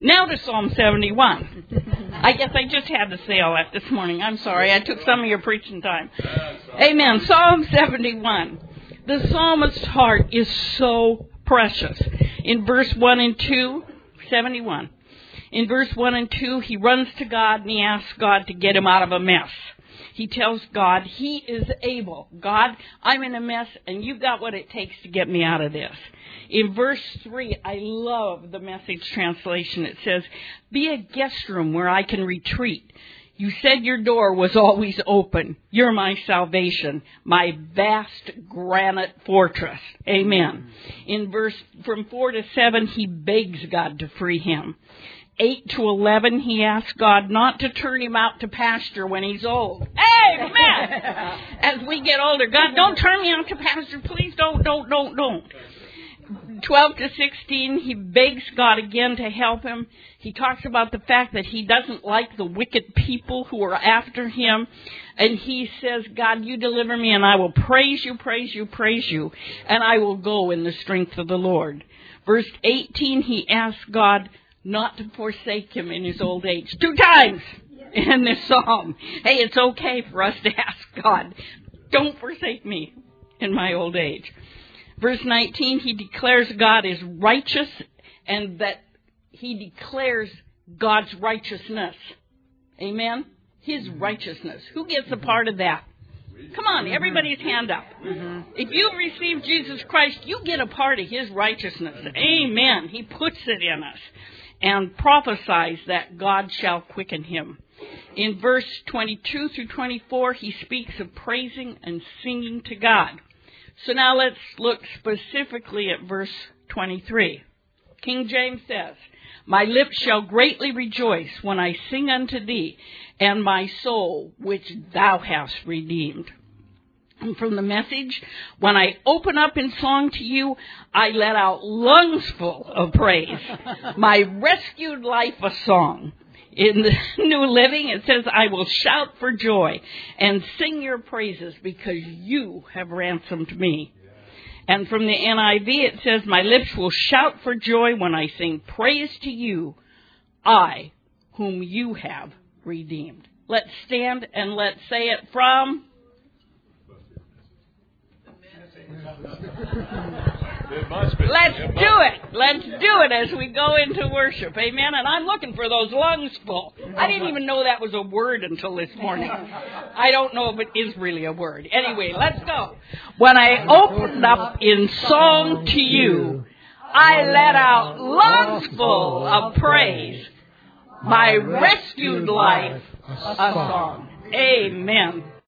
Now to Psalm 71. I guess I just had to say all that this morning. I'm sorry. I took some of your preaching time. Amen. Psalm 71. The psalmist's heart is so precious. In verse 1 and 2, 71. In verse 1 and 2, he runs to God and he asks God to get him out of a mess. He tells God he is able. God, I'm in a mess and you've got what it takes to get me out of this. In verse 3, I love the Message translation. It says, be a guest room where I can retreat. You said your door was always open. You're my salvation, my vast granite fortress. Amen. In verse from 4 to 7, he begs God to free him. 8 to 11, he asks God not to turn him out to pasture when he's old. Amen! As we get older, God, don't turn me out to pasture. Please don't. 12 to 16, he begs God again to help him. He talks about the fact that he doesn't like the wicked people who are after him. And he says, God, you deliver me and I will praise you, and I will go in the strength of the Lord. Verse 18, he asks God not to forsake him in his old age. 2 times in this psalm. Hey, it's okay for us to ask God, don't forsake me in my old age. Verse 19, he declares God is righteous and that he declares God's righteousness. Amen? His righteousness. Who gets a part of that? Come on, everybody's hand up. If you've received Jesus Christ, you get a part of his righteousness. Amen. He puts it in us and prophesies that God shall quicken him. In verse 22 through 24, he speaks of praising and singing to God. So now let's look specifically at verse 23. King James says, my lips shall greatly rejoice when I sing unto thee, and my soul which thou hast redeemed. And from the Message, when I open up in song to you, I let out lungs full of praise. My rescued life a song. In the New Living, it says, I will shout for joy and sing your praises because you have ransomed me. And from the NIV, it says, my lips will shout for joy when I sing praise to you, I, whom you have redeemed. Let's stand and let's say it from... Let's do it. Let's do it as we go into worship. Amen. And I'm looking for those lungs full. I didn't even know that was a word until this morning. I don't know if it is really a word. Anyway, let's go. When I opened up in song to you, I let out lungs full of praise. My rescued life a song. Amen.